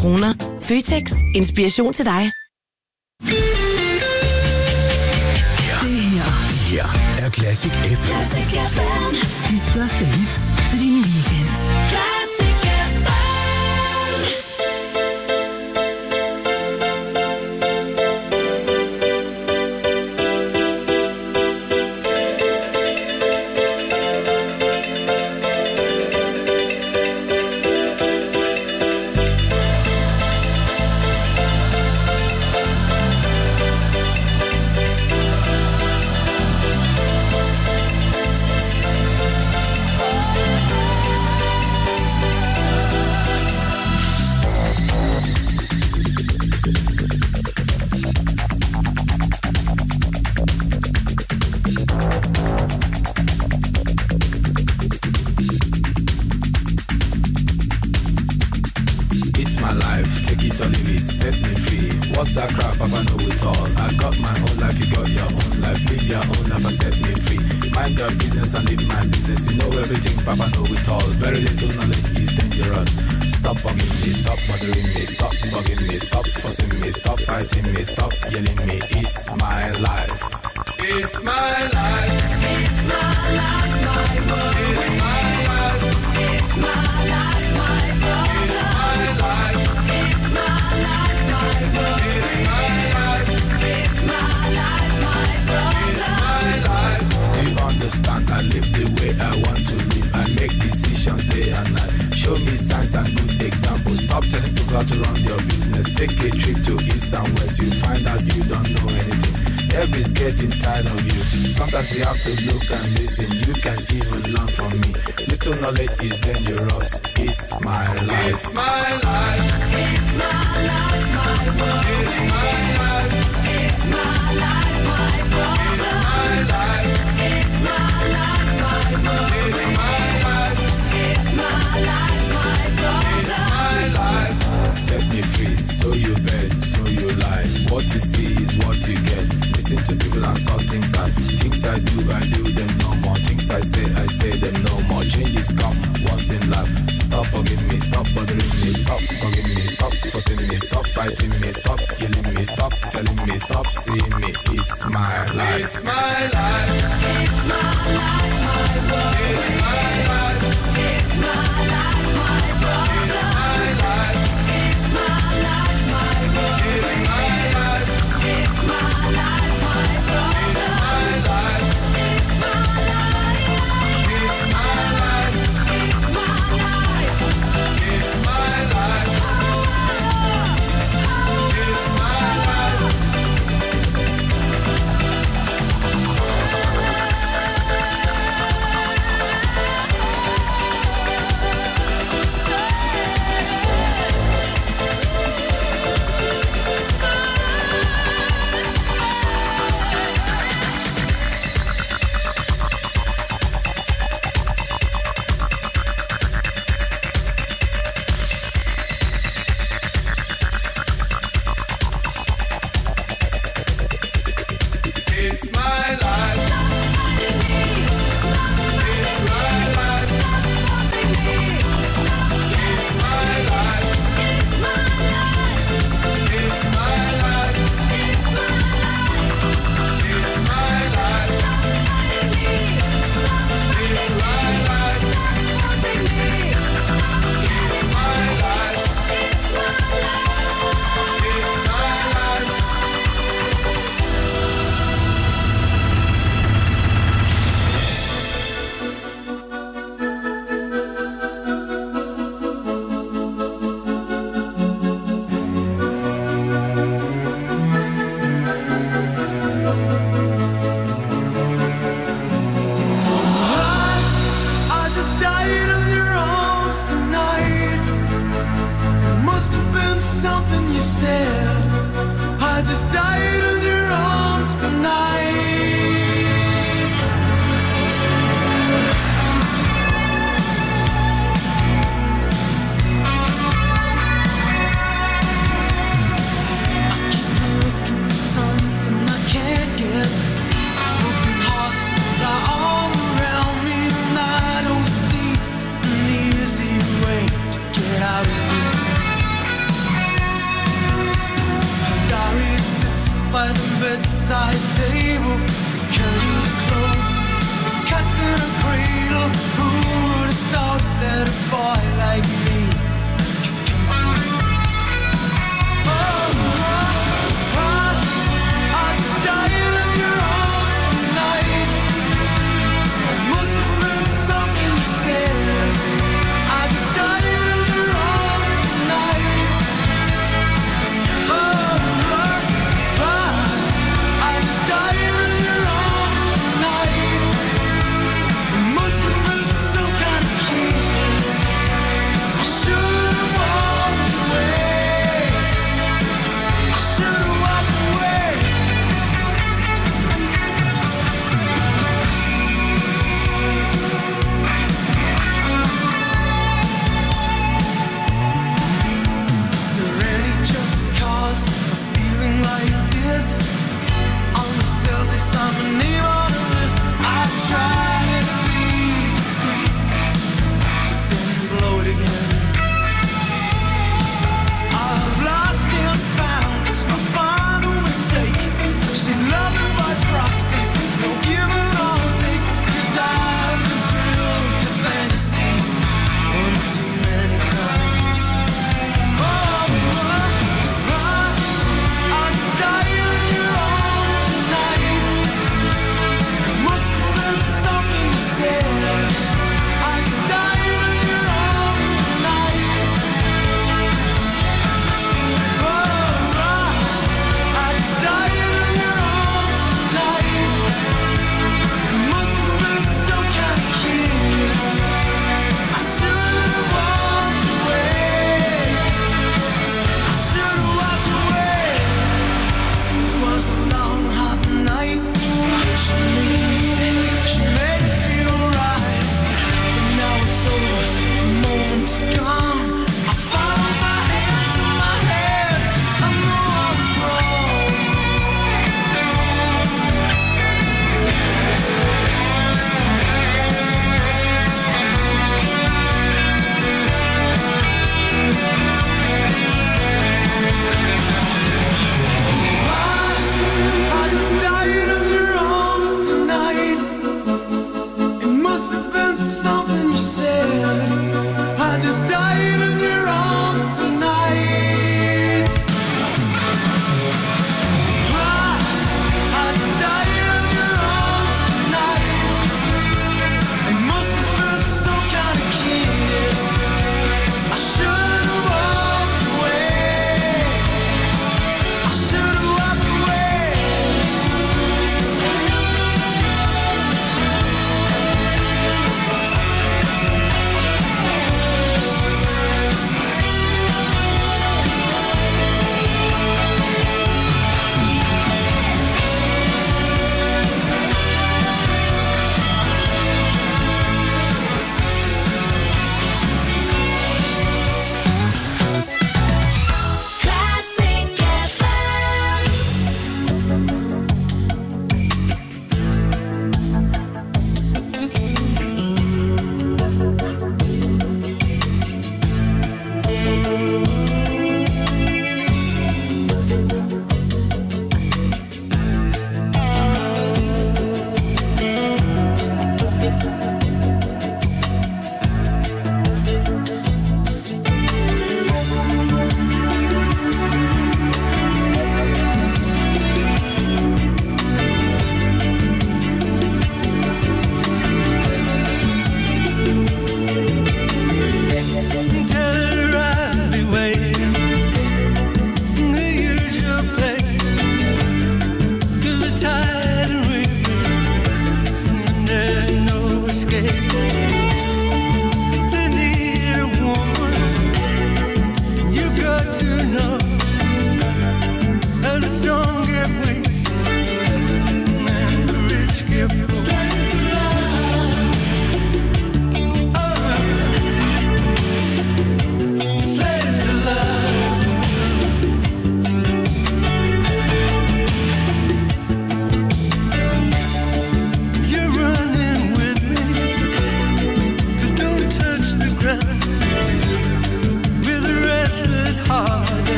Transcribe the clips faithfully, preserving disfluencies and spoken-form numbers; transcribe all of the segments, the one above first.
kroner. Føtex. Inspiration til dig. Det her, det her er Classic F M. Classic F M. De største hits til din weekend. Classic F M.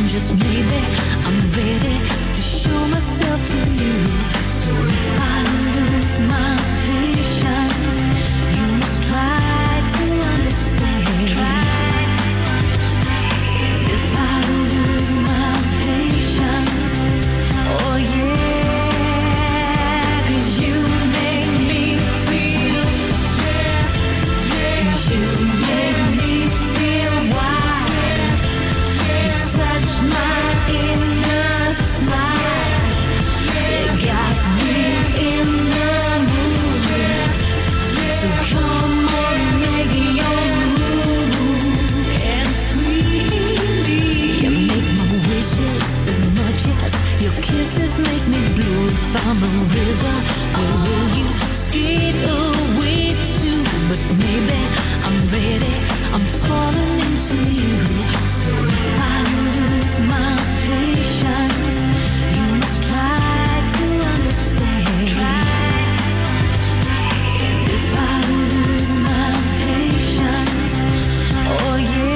just maybe I'm ready to show myself to you. So if I lose my patience, you must try to understand. If I lose my patience, oh yeah, 'cause you make me feel, 'cause you make me feel wild. You touch my inner smile. You got me in the mood. So come on, make your move and free me. You make my wishes as much as your kisses make me blue. If I'm a river, where will you skate away to? But maybe I'm ready, I'm falling into you. So if I lose my patience, you must try to understand. If I lose my patience, oh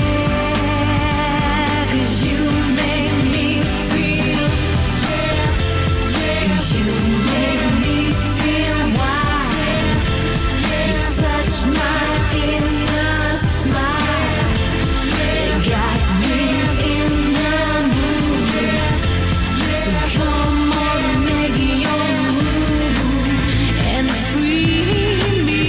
yeah, 'cause you make me feel, 'cause you make me feel wild. You touch my inner smile. You got me in the mood. So come on, make your move and free me.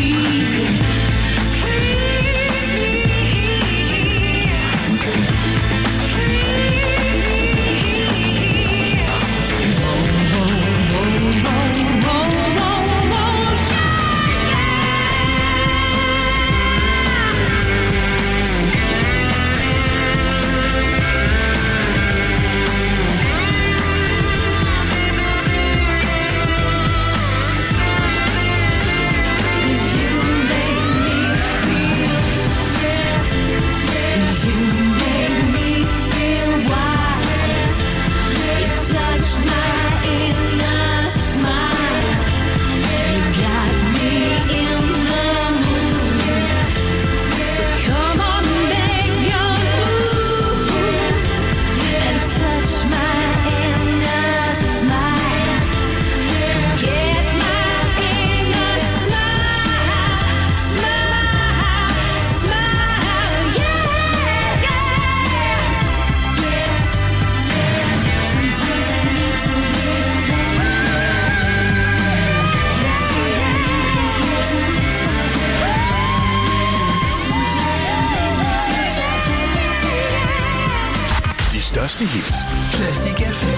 De største hits Classic F M.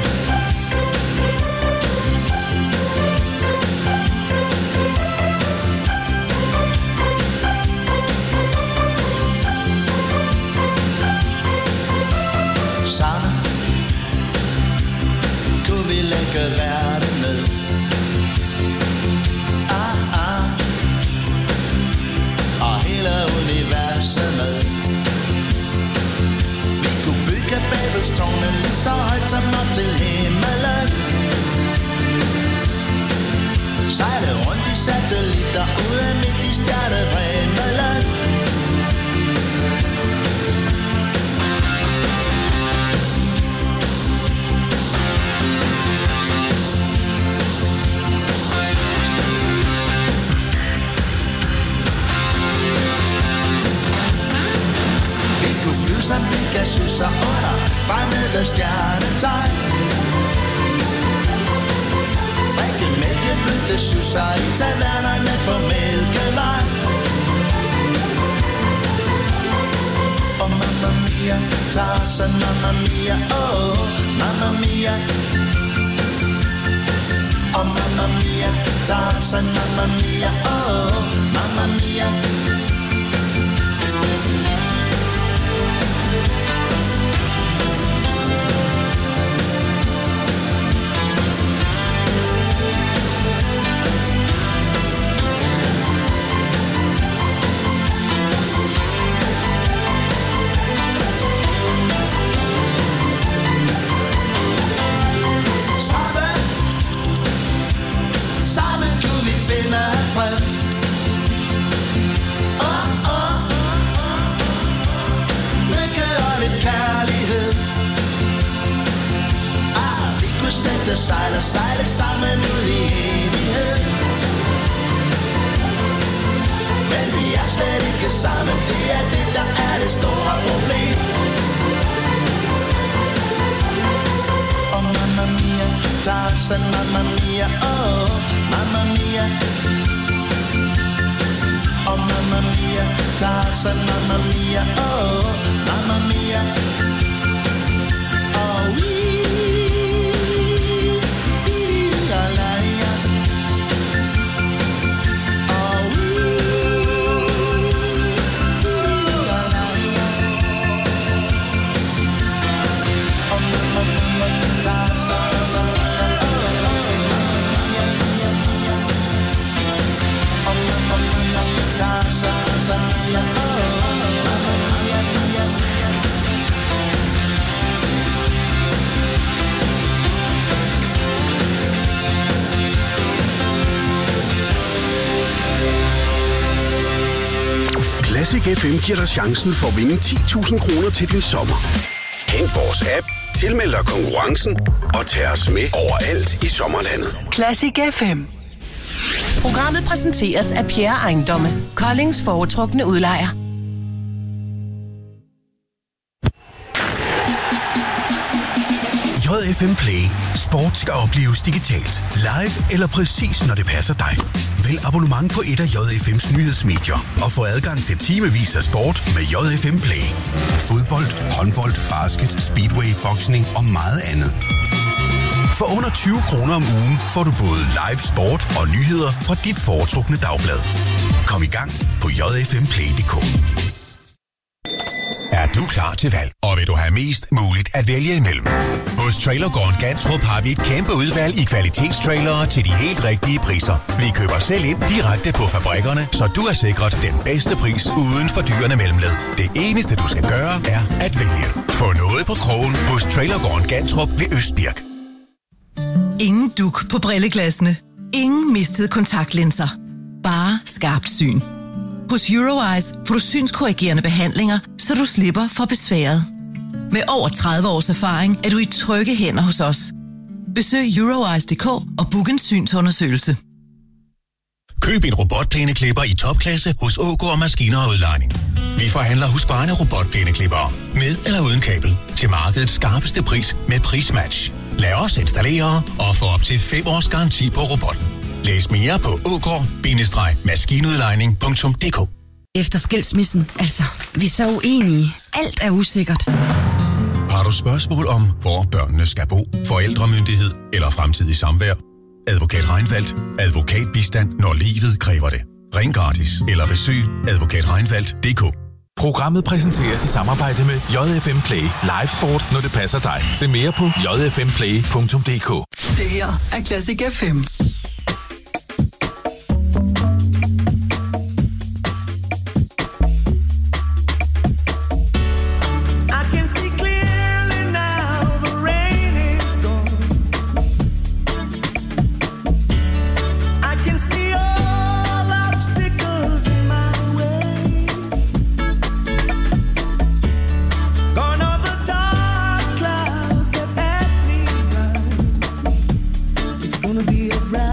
Sanne, kunne vi lægge verden ned? Ah, ah. Og hele universet med. Vi kunne bygge Babels tårne lige så højt som op til himmelen. Sejle rundt i satellitter ude midt i stjernefremelen. Som Pegasus og under fremmede stjernetegn. Drikke mælkebøtte susser i tavernerne på Mælkevej. Og mamma mia, Tarzan, mamma mia, oh, mamma mia. Og mamma mia, Tarzan, mamma mia, oh, mamma mia. vil sejle, sejle sammen ud i evighed. Men vi er slet ikke sammen, det er det, der er det store problem. Oh mamma mia, Tarzan, mamma mia, oh mamma mia. Oh mamma mia, Tarzan, mamma mia, oh mamma mia. Oh wee, wee, la la ya. Oh wee, wee, la la ya. Oh mamma mia, Tarzan, mamma mia, oh mamma mia, Tarzan, mamma mia, oh mamma mia, mia. Classic F M giver dig chancen for at vinde ti tusind kroner til din sommer. Hent vores app, tilmeld dig konkurrencen og tag os med overalt i sommerlandet. Classic F M. Programmet præsenteres af Pierre Ejendomme, Koldings foretrukne udlejer. J F M Play. Sport skal opleves digitalt. Live eller præcis når det passer dig. Vælg abonnement på et af J F M's nyhedsmedier og få adgang til timevis af sport med J F M Play. Fodbold, håndbold, basket, speedway, boksning og meget andet. For under tyve kroner om ugen får du både live sport og nyheder fra dit foretrukne dagblad. Kom i gang på j f m play punktum d k. Er du klar til valg, og vil du have mest muligt at vælge imellem? Hos Trailergården Gantrup har vi et kæmpe udvalg i kvalitetstrailere til de helt rigtige priser. Vi køber selv ind direkte på fabrikkerne, så du er sikret den bedste pris uden fordyrende mellemled. Det eneste du skal gøre er at vælge. Få noget på krogen hos Trailergården Gantrup ved Østbirk. Ingen duk på brilleglassene. Ingen mistede kontaktlinser. Bare skarpt syn. Hos Eurowise får du synskorrigerende behandlinger, så du slipper for besværet. Med over tredive års erfaring er du i trygge hænder hos os. Besøg eurowise punktum d k og book en synsundersøgelse. Køb en robotplæneklipper i topklasse hos Ågaard Maskiner og Udlejning. Vi forhandler Husqvarna robotplæneklippere med eller uden kabel til markedets skarpeste pris med prismatch. Lad os installere og få op til fem års garanti på robotten. Læs mere på ågaard maskinudlejning punktum d k. Efter skilsmissen, altså, vi er så uenige. Alt er usikkert. Har du spørgsmål om, hvor børnene skal bo, forældremyndighed eller fremtidig samvær? Advokat Reinfeldt. Advokatbistand, når livet kræver det. Ring gratis eller besøg advokat reinfeldt punktum d k. Programmet præsenteres i samarbejde med J F M Play. Live sport, når det passer dig. Se mere på j f m play punktum d k. Det her er Classic F M. Gonna be a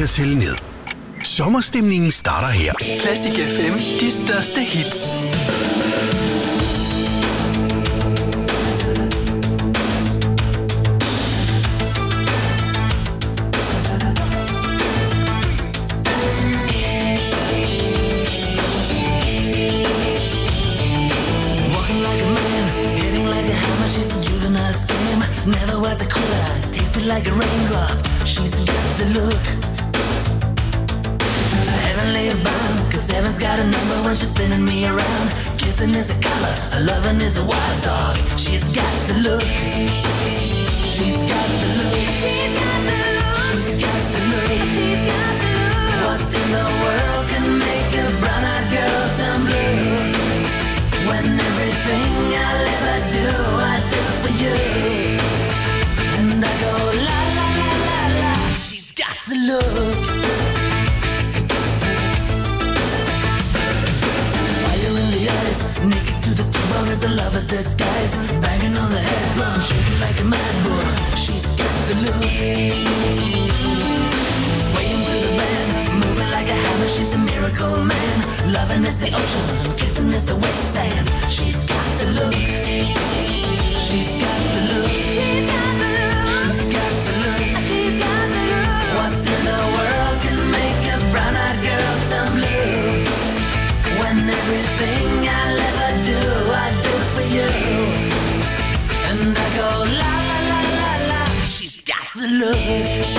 til at tælle ned. Sommerstemningen starter her. Classic F M. De største hits. Never was a quitter, tasted like a raindrop. She's got the look, heavenly bound. Cause heaven's got a number when she's spinning me around. Kissing is a color, her loving is a wild dog. She's got the look, she's got the look, she's got the look, she's got the look, she's got the look. What in the world can make a brown-eyed girl turn blue? When everything I'll ever do, I do for you. And I go la la la la la. She's got the look. Fire in the eyes, naked to the bone as a lover's disguise. Banging on the head drum, shaking like a mad bull. She's got the look. Swaying through the band, moving like a hammer. She's a miracle man. Loving is the ocean, kissing is the wet sand. She's got the look. She's got the look. She's got the look. She's got the look. She's got the look. What in the world can make a brown-eyed girl turn blue? When everything I'll ever do, I do for you. And I go la la la la la. She's got the look.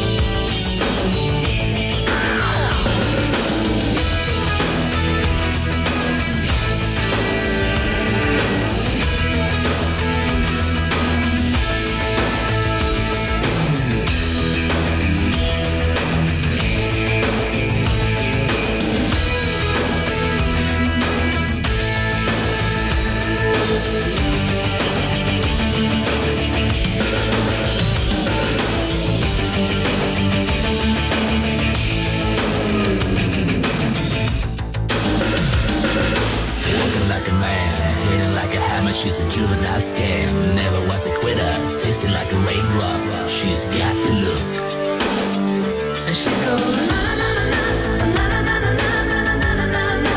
She's a juvenile scam, never was a quitter, tasted like a raindrop. She's got the look. And she goes na na na na na na na na na na na na na.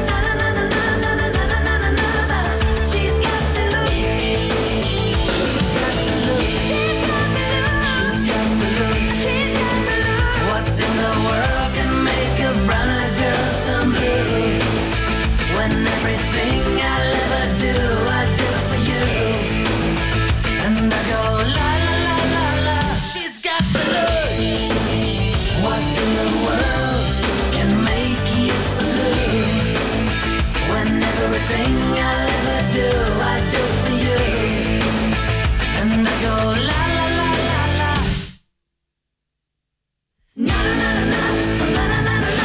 She's got the look. She's got the look. She's got the look. She's got the look. She's got the look. What in the world can make a brown-eyed girl turn blue? When everything I'll ever do, I do for you. And I go la la la la la. She's got the look. What in the world can make you so blue? When everything I'll ever do, I do for you. And I go la la la la la. Na na na na na na na na.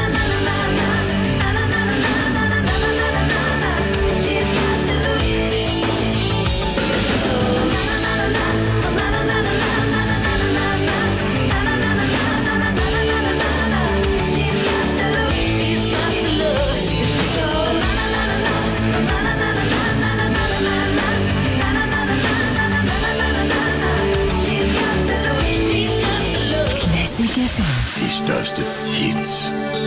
De største hits.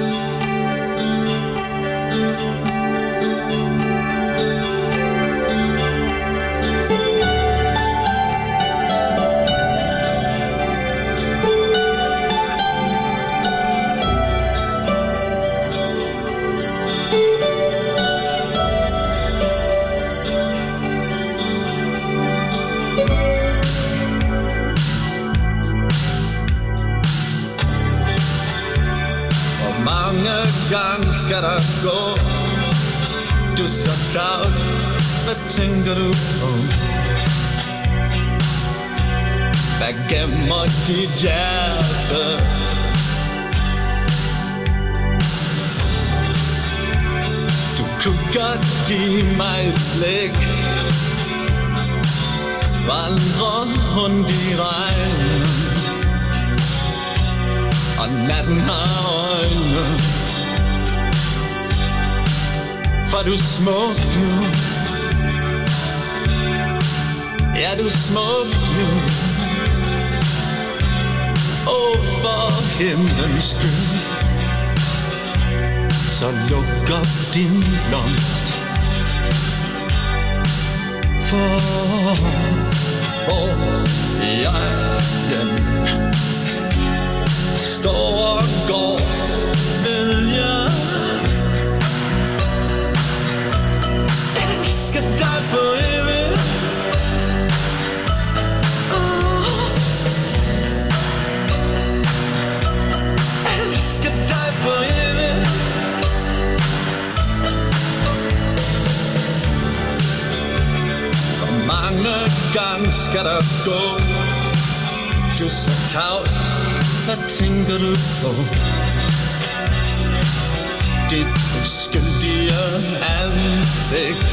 Gang skal der gå. Du er så travlt. Hvad tænker du på? Hvad gemmer dit hjerte? Du kunne godt give mig et blik. Vandre rundt i regnen. Og natten har øjne. For du er smuk nu. Ja, du er smuk nu. Åh, Åh, for himlens skyld, så luk op din blomst. For hvor jeg igen står og går, vil jeg elske dig for evigt. Oh. Elske dig for evigt. Hvor mange gange skal der gå? Du er så tavs, hvad tænker du på? Dit uskyldige ansigt,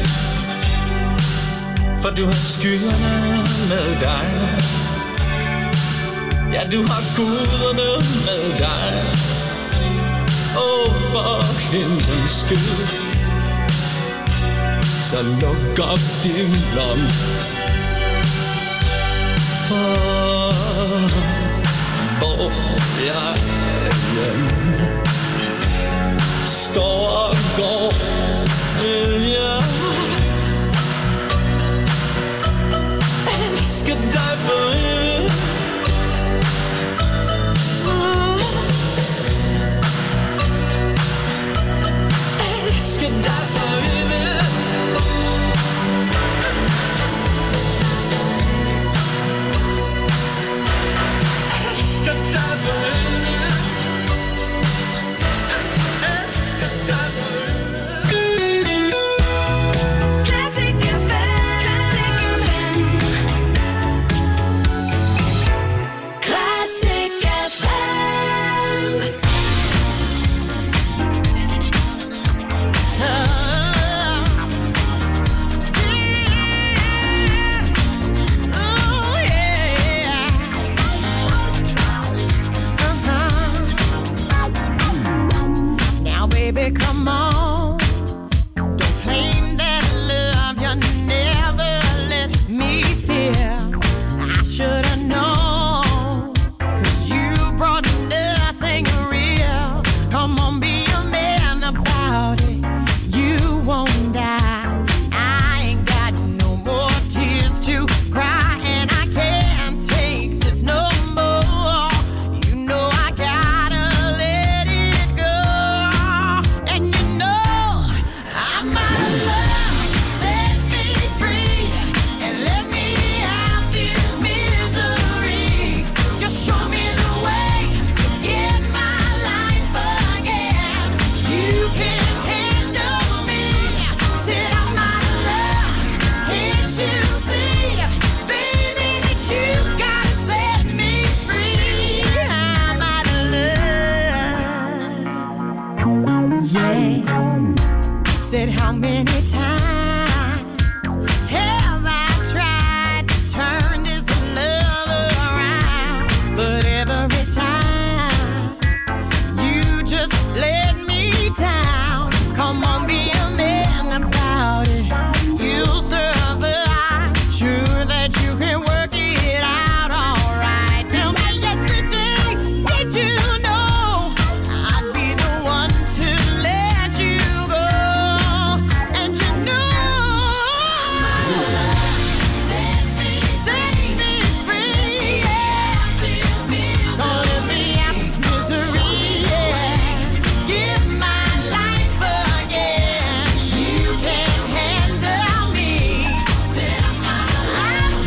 for du har skyerne med dig. Ja, du har guderne med dig. Åh, for himlens skyld, så luk op din blomst. For hvor jeg igen står og går, vil jeg elske dig for evigt. Elske dig for evigt. Elske dig for evigt. Elske dig for evigt. Classic F M. Classic F M. Baby, come on. Don't claim that love you never let me feel. I should have known, 'cause you brought nothing real. Come on, be a man about it. You won't die. I ain't got no more tears to cry, and I can't take this no more. You know I gotta let it go. And you know I'm out of love. Set me free and let me out this misery. Just show me the way to get my life again. You can handle me. Said I'm out of love. Can't you see, baby, that you gotta set me free? I'm out of love. Yeah. Said how many times have I tried to turn this love around? But every time you just let me down. Come on, be a man about it. You'll survive. Sure that you can work it out alright. Tell me yesterday, did you know I'd be the one to let you go? And you know set me, set me free, yeah. Gonna let me out this misery, yeah. To give my life again. You can handle me. Said I'm out of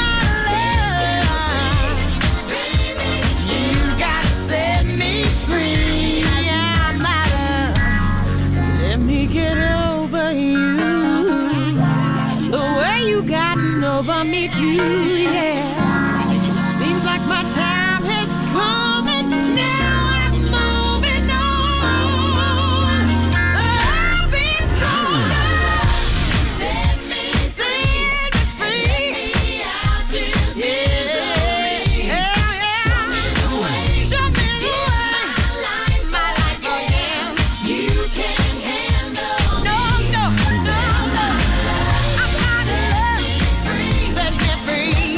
love. Baby, you gotta set me free. I'm out of. Let me get over you. The way you gotten over me too, yeah. Seems like my time has come and now I'm moving on. I'll be stronger. Set me, set me free. Let me out this misery. Yeah, yeah. Show me the way. Show me the way. My life, my life again. You can handle no, no, no, no. I'm out of love. Set me free.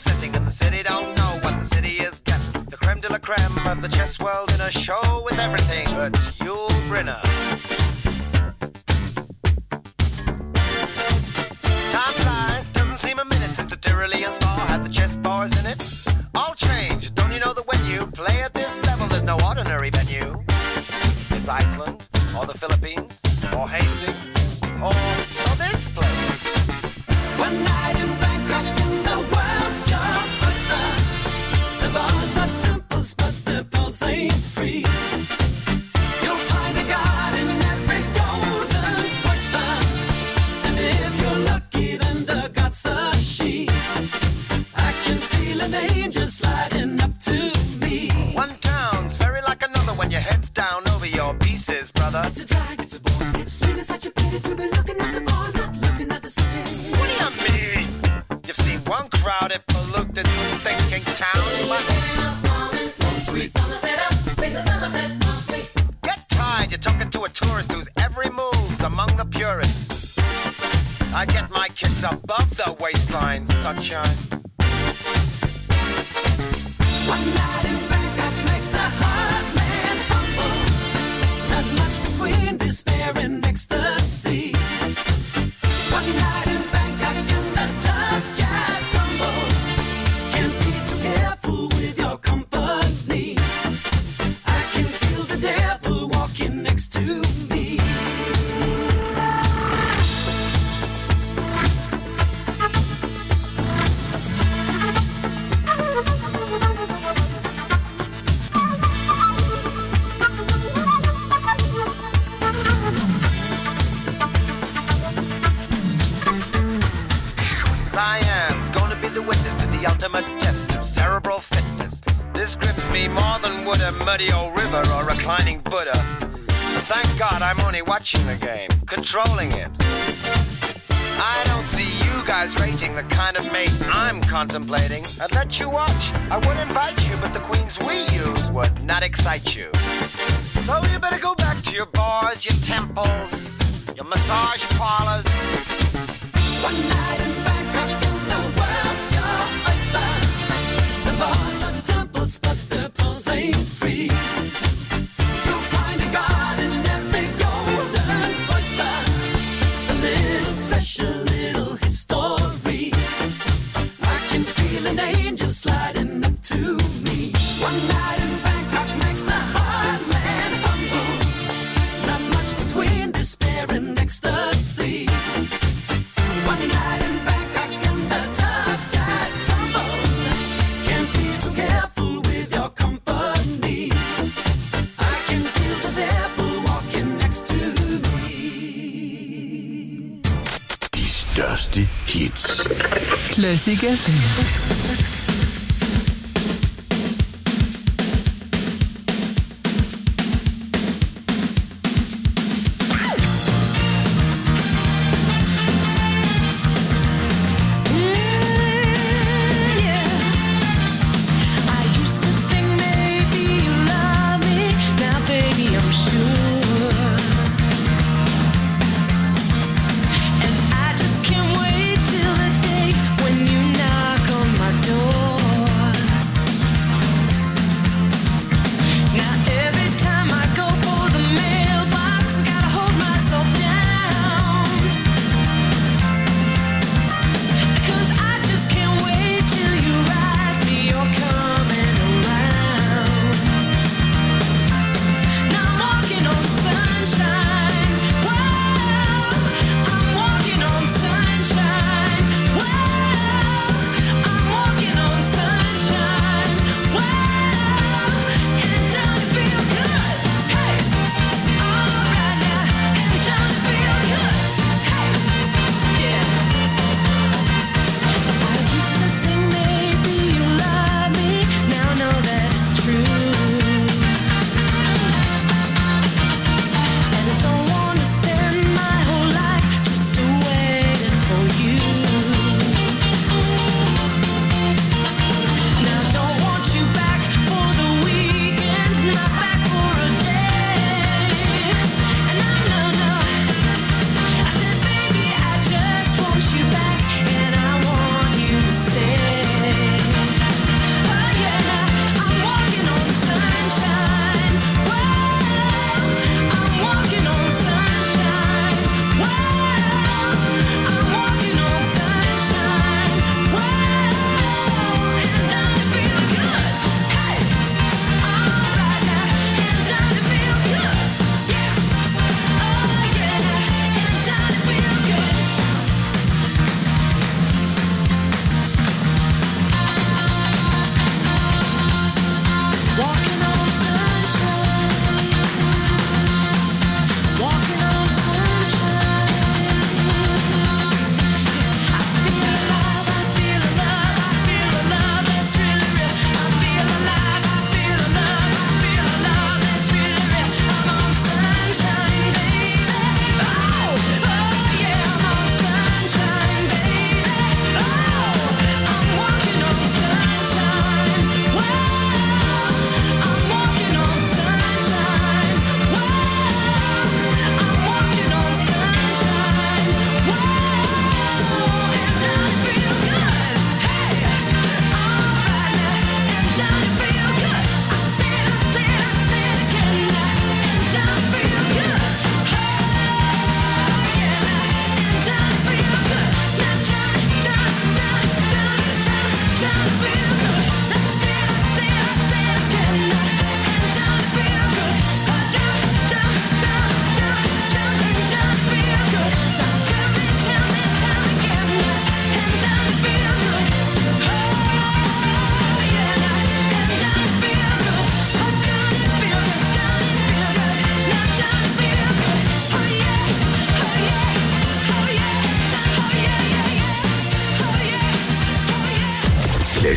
sitting in the city don't know what the city is getting. The creme de la creme of the chess world in a show with everything but Yul Brynner. Time flies, doesn't seem a minute since the Tyrolean Spa had the chess bars in it. All change, don't you know that when you play at this level, there's no ordinary venue. It's Iceland, or the Philippines, or Hastings, or, or this place. One night in Bangkok in the world's your oyster. The bars are temples, but the pulse ain't free. You'll find a god in every golden oyster. And if you're lucky, then the god's a she. I can feel an angel sliding up to me. One town's very like another when your head's down over your pieces, brother. It's a drag, it's a bore, it's really such a pity to be looking at the bar, not looking at the city. What do you mean? You've seen one crowded, polluted, thinking town. Get tired, you're talking to a tourist whose every move's among the purists. I get my kids above the waistline, sunshine. One night in Bangkok makes the heart man humble. Not much between despair and ecstasy. One night in Bangkok and the tough guys crumble. Can't be too careful with your company. I can feel the devil walking next to me. Cyan's gonna be the witness to the ultimate test of cerebral fitness. This grips me more than would a muddy old river or reclining Buddha. But thank God I'm only watching the game, controlling it. I don't see you guys rating the kind of mate I'm contemplating. I'd let you watch, I would invite you, but the queens we use would not excite you. So you better go back to your bars, your temples, your massage parlors. One night in Bangkok and the world's your oyster. The bars are temples, but the pulse ain't free. You'll find a god in every golden oyster. A little special little history. I can feel an angel sliding up to me. One night in Bangkok makes a hard man humble. Not much between despair and ecstasy. One night in Bangkok and the tough guys tumble. Can't be too careful with your company. I can feel the devil walking next to me. De største hits. Classic F M. Till the day when you knock on my door.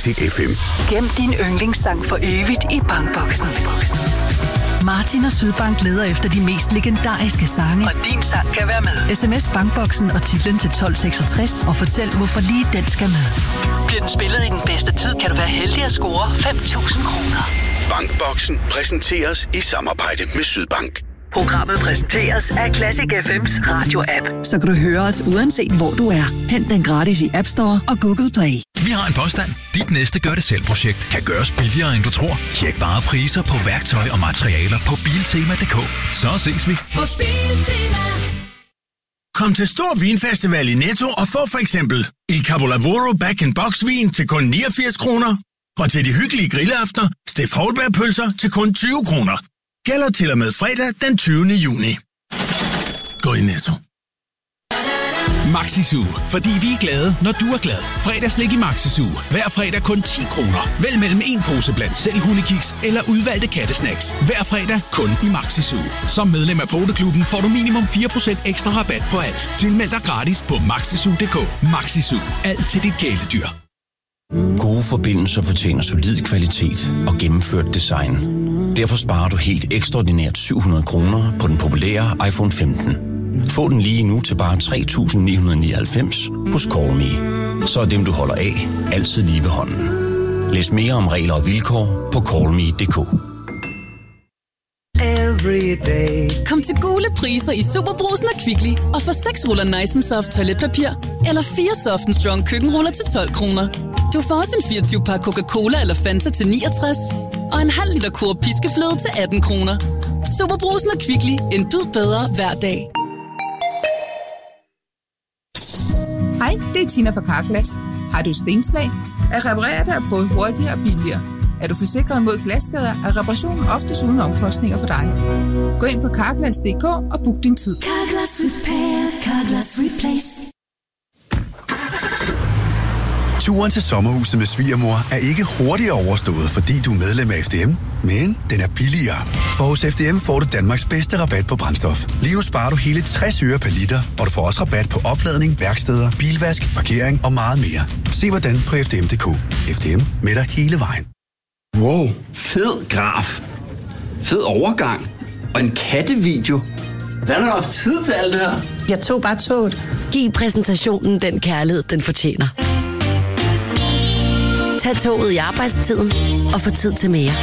Classic F M. Gem din yndlingssang for evigt i Bankboksen. Martin og Sydbank leder efter de mest legendariske sange. Og din sang kan være med. Sms Bankboksen og titlen til tolv seksogtres og fortæl, hvorfor lige den skal med. Bliver den spillet i den bedste tid, kan du være heldig at score fem tusind kroner. Bankboksen præsenteres i samarbejde med Sydbank. Programmet præsenteres af Classic F M's radio-app. Så kan du høre os uanset hvor du er. Hent den gratis i App Store og Google Play. Vi har en påstand. Dit næste gør-det-selv-projekt kan gøres billigere, end du tror. Tjek bare priser på værktøj og materialer på biltema punktum d k. Så ses vi. Hos Biltema. Kom til Stor Vinfestival i Netto og få for eksempel Il Capolavoro Back-in-Box-vin til kun niogfirs kroner. Og til de hyggelige grillaftener, Steff Holberg-pølser til kun tyve kroner. Gælder til og med fredag den tyvende juni. Gå i Netto. Maxisu, fordi vi er glade, når du er glad. Fredagslik i Maxisu. Hver fredag kun ti kroner. Vælg mellem en pose blandt selv hundekiks eller udvalgte kattesnacks. Hver fredag kun i Maxisu. Som medlem af Poteklubben får du minimum fire procent ekstra rabat på alt. Tilmeld dig gratis på maxisu punktum d k. Maxisu. Alt til dit kæledyr. Gode forbindelser fortjener solid kvalitet og gennemført design. Derfor sparer du helt ekstraordinært syv hundrede kroner på den populære iPhone femten. Få den lige nu til bare tre tusind ni hundrede nioghalvfems hos CallMe. Så er dem, du holder af, altid lige ved hånden. Læs mere om regler og vilkår på call me punktum d k. Kom til gule priser i Superbrugsen og Kvickly og få seks ruller Nice and Soft toiletpapir eller fire Soft and Strong køkkenruller til tolv kroner. Du får også en fireogtyve pakke Coca-Cola eller Fanta til niogtres og en halv liter kur piskefløde til atten kroner. Superbrugsen og Kvickly. En bid bedre hver dag. Hej, det er Tina fra Carglass. Har du stenslag? At reparere det er både hurtigere og billigere. Er du forsikret mod glasskader, er reparationen oftest uden omkostninger for dig. Gå ind på carglass punktum d k og book din tid. Carglass Repair, Carglass Replace. Turen til sommerhuset med svigermor er ikke hurtigere overstået, fordi du er medlem af F D M, men den er billigere. For hos F D M får du Danmarks bedste rabat på brændstof. Lige nu sparer du hele tres øre per liter, og du får også rabat på opladning, værksteder, bilvask, parkering og meget mere. Se hvordan på f d m punktum d k. F D M med dig hele vejen. Wow, fed graf. Fed overgang. Og en kattevideo. Hvordan har du haft tid til alt det her? Jeg tog bare toget. Giv præsentationen den kærlighed, den fortjener. Tag toget i arbejdstiden og få tid til mere.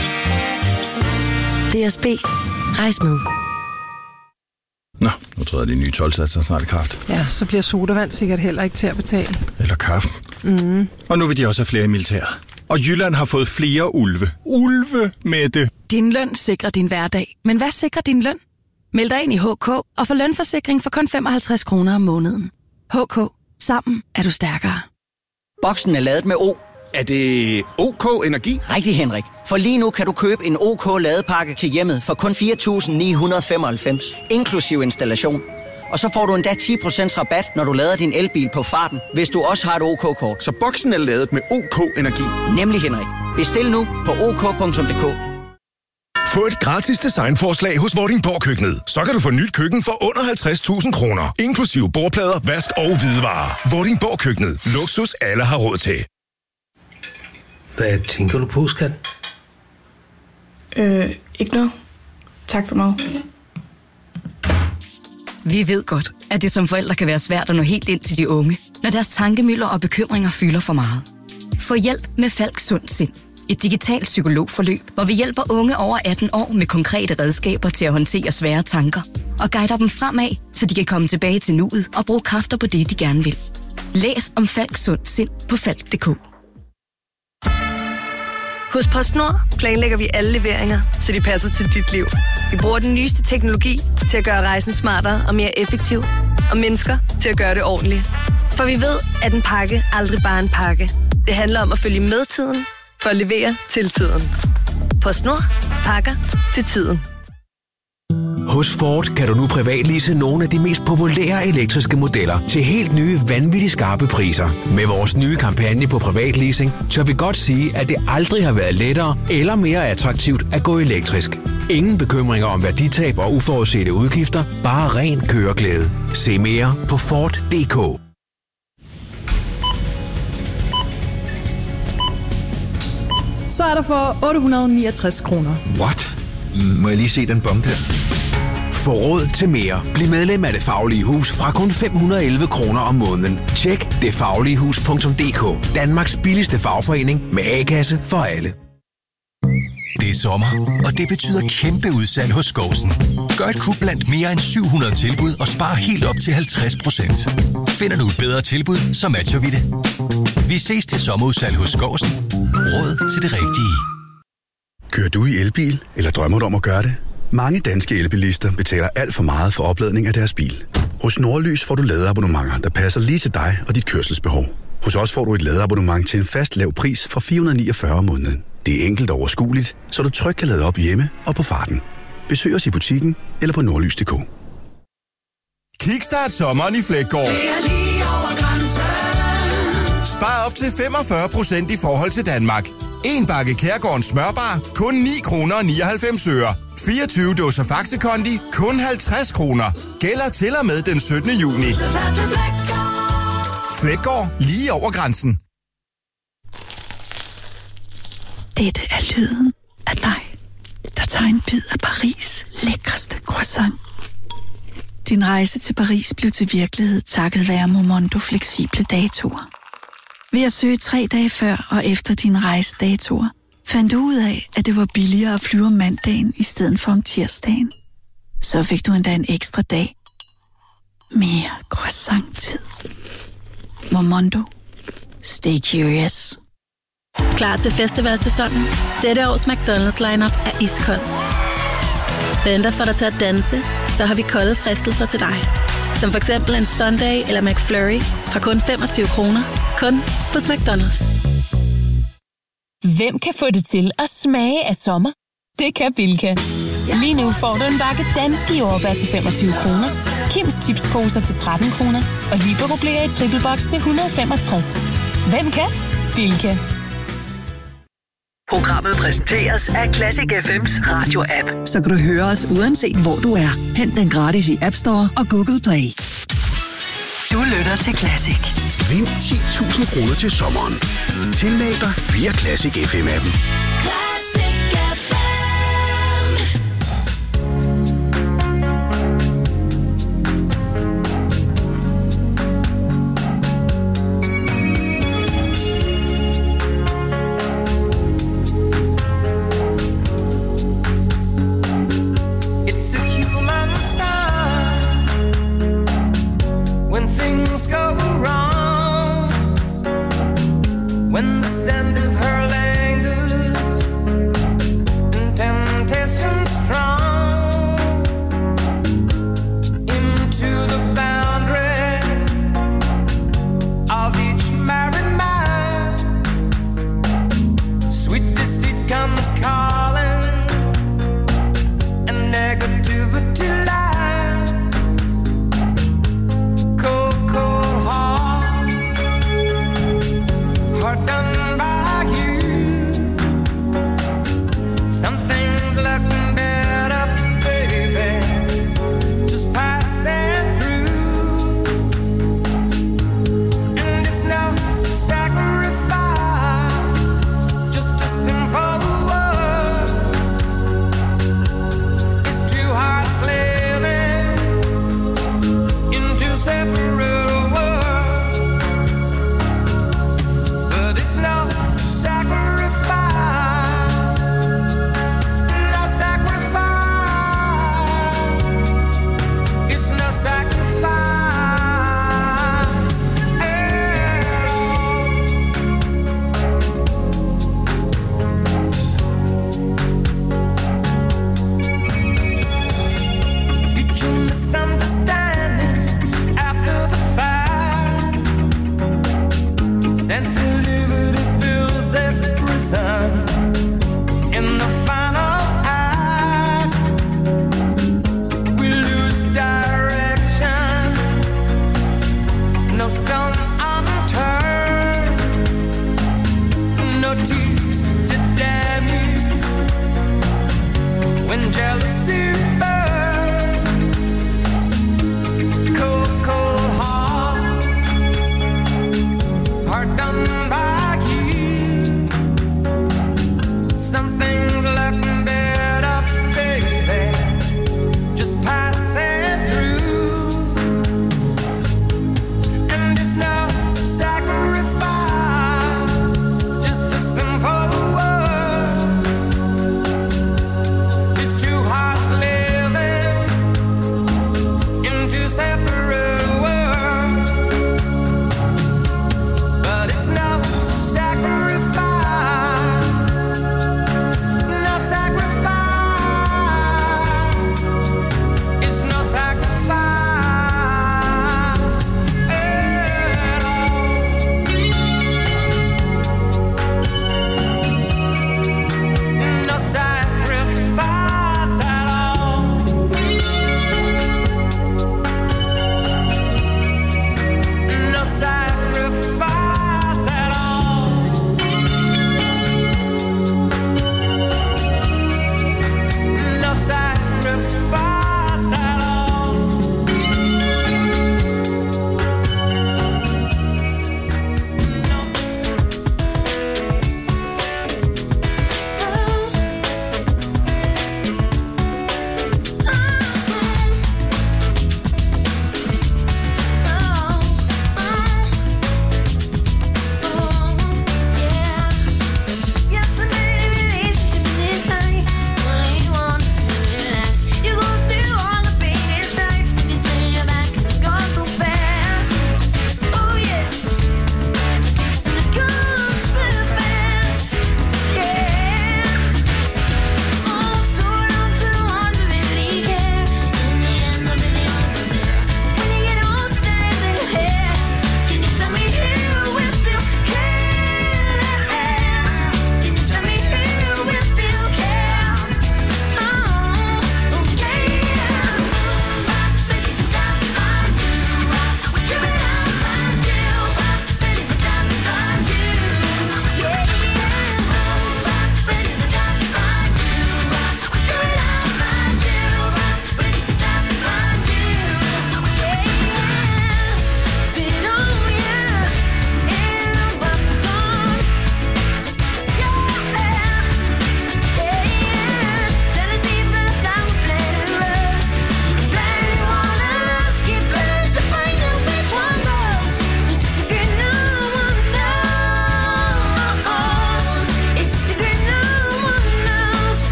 D S B. Rejs med. Nå, nu tror jeg, de nye tolvsatser snart i kraft. Ja, så bliver sodavand sikkert heller ikke til at betale. Eller kaffe. Mm. Og nu vil de også have flere i militæret. Og Jylland har fået flere ulve. Ulve med det. Din løn sikrer din hverdag. Men hvad sikrer din løn? Meld dig ind i H K og få lønforsikring for kun femoghalvtreds kroner om måneden. H K. Sammen er du stærkere. Boksen er lavet med O. Er det OK Energi? Rigtig, Henrik. For lige nu kan du købe en OK ladepakke til hjemmet for kun fire tusind ni hundrede femoghalvfems, inklusiv installation. Og så får du endda ti procent rabat, når du lader din elbil på farten, hvis du også har et OK-kort. Så boksen er lavet med OK Energi? Nemlig, Henrik. Bestil nu på ok punktum d k. Få et gratis designforslag hos Vordingborg Køkkenet. Så kan du få nyt køkken for under halvtreds tusind kroner, inklusiv bordplader, vask og hvidevarer. Vordingborg Køkkenet. Luksus alle har råd til. Hvad tænker du på, skat? Øh, ikke noget. Tak for mig. Vi ved godt, at det som forældre kan være svært at nå helt ind til de unge, når deres tankemylder og bekymringer fylder for meget. Få hjælp med Falk Sund Sind. Et digitalt psykologforløb, hvor vi hjælper unge over atten år med konkrete redskaber til at håndtere svære tanker og guider dem fremad, så de kan komme tilbage til nuet og bruge kræfter på det, de gerne vil. Læs om Falk Sund Sind på falk punktum d k. Hos PostNord planlægger vi alle leveringer, så de passer til dit liv. Vi bruger den nyeste teknologi til at gøre rejsen smartere og mere effektiv, og mennesker til at gøre det ordentligt. For vi ved, at en pakke aldrig bare er en pakke. Det handler om at følge med tiden, for at levere til tiden. PostNord. Pakker til tiden. Hos Ford kan du nu privatlease nogle af de mest populære elektriske modeller til helt nye, vanvittigt skarpe priser. Med vores nye kampagne på privatleasing, tør vi godt sige, at det aldrig har været lettere eller mere attraktivt at gå elektrisk. Ingen bekymringer om værditab og uforudsete udgifter, bare ren køreglæde. Se mere på Ford punktum d k. så er der for otte hundrede og niogtres kroner. What? Må jeg lige se den bombe der? Få råd til mere. Bliv medlem af Det Faglige Hus fra kun fem hundrede og elleve kroner om måneden. Tjek det faglige hus punktum d k. Danmarks billigste fagforening med A-kasse for alle. Det er sommer, og det betyder kæmpe udsalg hos Skovsen. Gør et kub blandt mere end syv hundrede tilbud og spar helt op til halvtreds procent. Finder du et bedre tilbud, så matcher vi det. Vi ses til sommerudsalg hos Skovsen. Råd til det rigtige. Kører du i elbil, eller drømmer du om at gøre det? Mange danske elbilister betaler alt for meget for opladning af deres bil. Hos Nordlys får du ladeabonnementer, der passer lige til dig og dit kørselsbehov. Hos os får du et ladeabonnement til en fast lav pris fra fire hundrede og niogfyrre om måneden. Det er enkelt og overskueligt, så du trygt kan lade op hjemme og på farten. Besøg os i butikken eller på nordlys punktum d k. Kickstart sommeren i Fleggaard. Spar op til femogfyrre procent i forhold til Danmark. En bakke Kærgårdens smørbar, kun ni kroner og nioghalvfems øre. fireogtyve dåser Faxe Kondi, kun halvtreds kroner. Gælder til og med den syttende juni. Fleggaard, lige over grænsen. Dette er lyden af dig, der tager en bid af Paris' lækreste croissant. Din rejse til Paris blev til virkelighed takket være Momondo fleksible datoer. Ved at søge tre dage før og efter din rejsedatoer, fandt du ud af, at det var billigere at flyve om mandagen i stedet for om tirsdagen. Så fik du endda en ekstra dag. Mere croissant-tid. Momondo. Stay curious. Klar til festivalsæsonen? Dette års McDonald's lineup er iskold. Venter for dig til at danse, så har vi kolde fristelser til dig. Som for eksempel en Sunday eller McFlurry fra kun femogtyve kroner. Kun hos McDonald's. Hvem kan få det til at smage af sommer? Det kan Bilka. Lige nu får du en bakke danske jordbær til femogtyve kroner, Kims chipsposer til tretten kroner og Libero Blære i triple box til et hundrede og femogtres. Hvem kan? Bilka. Programmet præsenteres af Classic F M's radio-app, så kan du høre os uanset hvor du er. Hent den gratis i App Store og Google Play. Du lytter til Classic. Vind ti tusind kroner til sommeren. Tilmeld dig via Classic F M-appen. When the scent of her lingers and temptation strong into the boundary of each married man, sweet deceit comes calling and negativity lies. Cold, cold heart, heart done by you. Something's left better, baby, just passing through. And it's no sacrifice, just a simple word.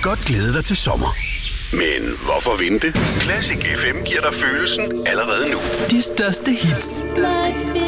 godt glæde dig til sommer. Men hvorfor vente? Classic F M giver dig følelsen allerede nu. De største hits. Life